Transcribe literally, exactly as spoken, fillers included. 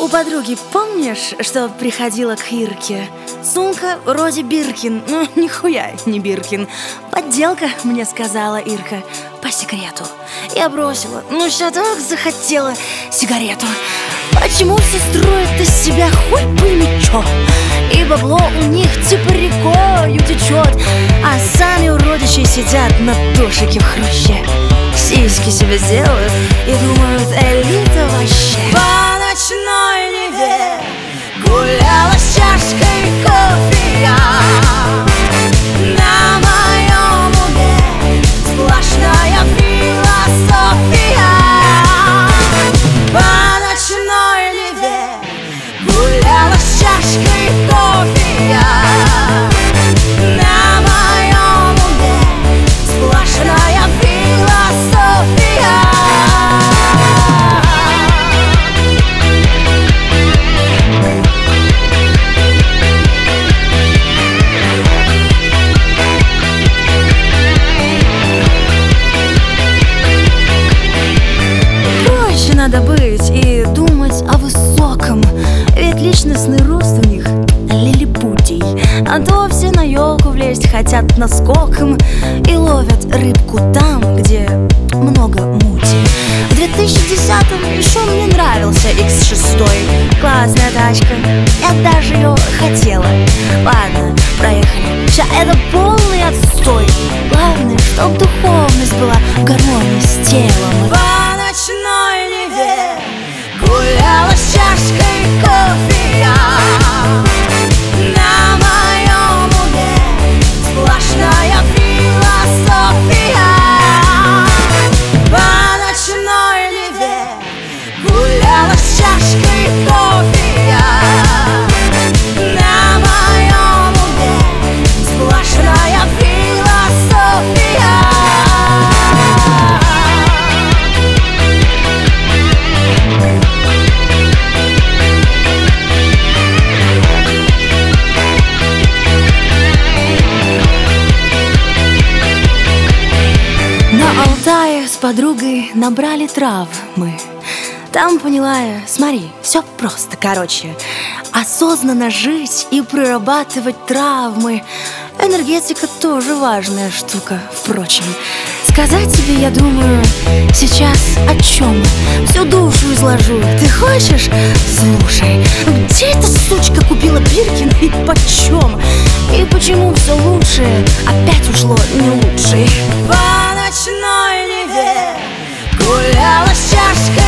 У подруги, помнишь, что приходила к Ирке? Сумка вроде Биркин, ну нихуя не Биркин. Подделка, мне сказала Ирка, по секрету. Я бросила, ну сейчас так захотела сигарету. Почему все строят из себя хоть бы ничего? И бабло у них типа рекою течет, а сами уродичи сидят на дошике в хруще. Сиськи себе сделают и думают, элита вообще. По ночной Неве гуляла с чашкой кофе я. На моем уме сплошная философия. По ночной Неве гуляла с чашкой кофе я. На моем уме сплошная философия. Надо быть и думать о высоком, ведь личностный рост у них лилипутий. А то все на елку влезть хотят наскоком и ловят рыбку там, где много мути. В две тысячи десятом еще мне нравился икс шесть. Классная тачка, я даже ее хотела. Ладно, проехали, ща это полный отстой. Главное, чтоб духовность была в гармонии с телом. По ночной Неве гуляла с чашкой кофе я. На моем уме сплошная философия. По ночной Неве гуляла с чашкой кофе я. На моем уме сплошная философия. На Алтае с подругой набрали трав мы. Там поняла я, смотри, все просто, короче. Осознанно жить и прорабатывать травмы. Энергетика тоже важная штука, впрочем. Сказать тебе, я думаю, сейчас о чем? Всю душу изложу. Ты хочешь? Слушай, где эта сучка купила Биркин и почем? И почему все лучшее опять ушло не лучшее? По ночной Неве гуляла с чашкой